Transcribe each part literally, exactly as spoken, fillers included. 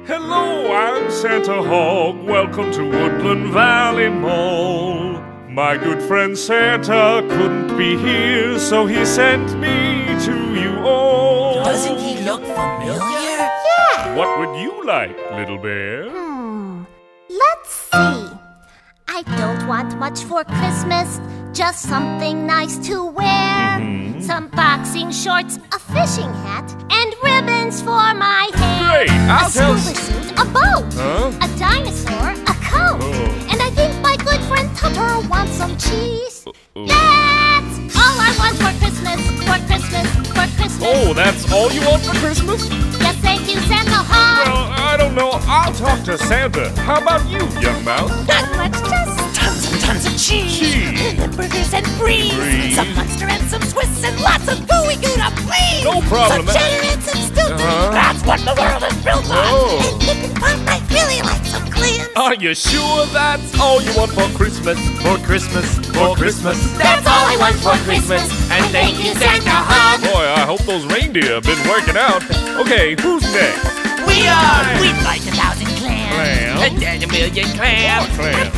Hello, I'm Santa Hog. Welcome to Woodland Valley Mall. My good friend Santa couldn't be here, so he sent me to you all. Doesn't he look familiar? Yeah. What would you like, little bear? Hmm. Let's see. I don't want much for Christmas, just something nice to wear. Mm-hmm. Some boxing shorts, a fishing hat, and ribbons for my hair. Great, I'll a tell scuba suit, a boat, Huh? a dinosaur, a coat. Oh. And I think my good friend Tupper wants some cheese. Uh-oh. That's all I want for Christmas, for Christmas, for Christmas. Oh, that's all you want for Christmas? Yes, thank you, Santa Hog. Well, I don't know. I'll talk to Santa. How about you, young mouse? Not much, just Tons and tons of cheese, Cheese. hamburgers and brie, Brie. some Munster and some Swiss, and lots of gooey gouda, please. No problem. Some cheddar and some Stilton. Uh-huh. That's what the world is built on. Oh. And you can pop, I really like some clams. Are you sure that's all you want for Christmas? For Christmas, for Christmas. That's all I want for Christmas. And thank you, Santa Hog. Boy, I hope those reindeer have been working out. Okay, who's next? We are. We'd like a thousand clams. Clams? And then a million clams. Clam.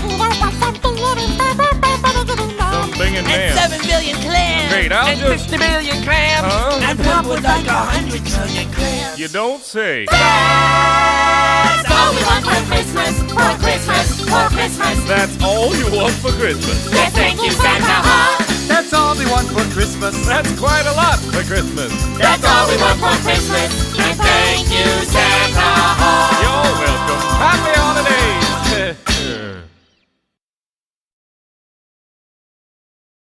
Something in And man. seven billion clams. Great, I'll and just- fifty million clams. Huh? And Pop would like a hundred million clams. You don't say. That's all we want for Christmas. For Christmas. For Christmas. That's all you want for Christmas. Yes, thank you, Santa Hog. That's all we want for Christmas. That's quite a lot for Christmas. That's all we want for Christmas. And thank you, Santa Hog. You're welcome. Happy holidays.